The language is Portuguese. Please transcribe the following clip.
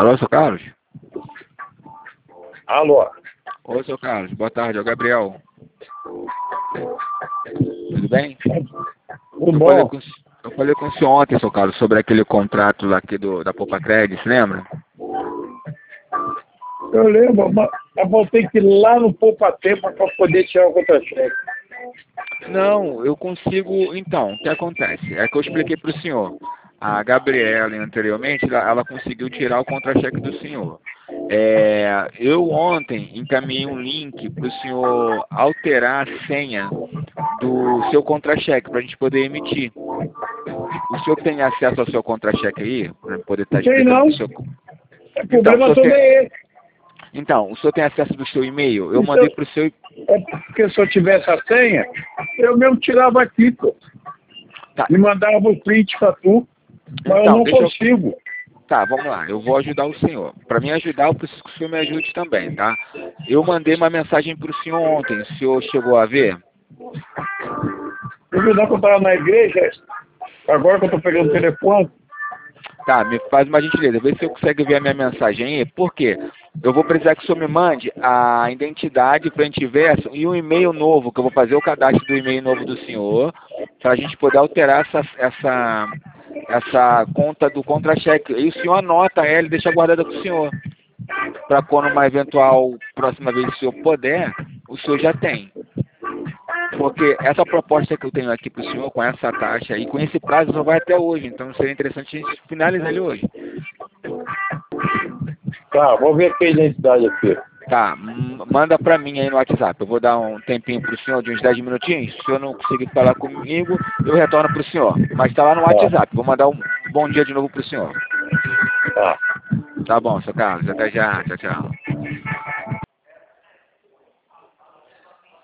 Alô, seu Carlos? Alô? Oi, seu Carlos. Boa tarde, é o Gabriel. Tudo bem? Tudo bom? Eu falei com o senhor ontem, seu Carlos, sobre aquele contrato lá aqui da Poupa Crédito, lembra? Eu lembro, mas eu vou ter que ir lá no Poupa Tempo para poder tirar o contra-cheque. Não, eu consigo. Então, o que acontece? É que eu expliquei para o senhor. A Gabriela, anteriormente, ela conseguiu tirar o contra-cheque do senhor. Eu ontem encaminhei um link para o senhor alterar a senha do seu contra-cheque para a gente poder emitir. O senhor tem acesso ao seu contra-cheque aí? Para poder estar Não sei explicando não. para o senhor. O Então, problema todo é esse. o senhor tem acesso do seu e-mail? Eu E se mandei para o seu. É porque se eu tivesse a senha, eu mesmo tirava aqui, pô. Tá. E mandava o print para tu, mas eu Então, não consigo. Tá, vamos lá. Eu vou ajudar o senhor. Para me ajudar, eu preciso que o senhor me ajude também, tá? Eu mandei uma mensagem para o senhor ontem. O senhor chegou a ver? Eu vi não que eu estava na igreja, agora que eu estou pegando o telefone. Tá, me faz uma gentileza. Vê se eu consegue ver a minha mensagem aí. Por quê? Eu vou precisar que o senhor me mande a identidade frente e verso e um e-mail novo, que eu vou fazer o cadastro do e-mail novo do senhor, para a gente poder alterar essa conta do contra-cheque. E o senhor anota ela e deixa guardada com o senhor. Para quando uma eventual próxima vez que o senhor puder, o senhor já tem. Porque essa proposta que eu tenho aqui para o senhor, com essa taxa e com esse prazo, só vai até hoje. Então seria interessante a gente finalizar ele hoje. Tá, vou ver aqui a identidade aqui. Tá, manda para mim aí no WhatsApp. Eu vou dar um tempinho para o senhor, de uns 10 minutinhos. Se o senhor não conseguir falar comigo, eu retorno para o senhor. Mas está lá no WhatsApp. Vou mandar um bom dia de novo para o senhor. Tá. Tá bom, seu Carlos. Até já. Tchau, tchau.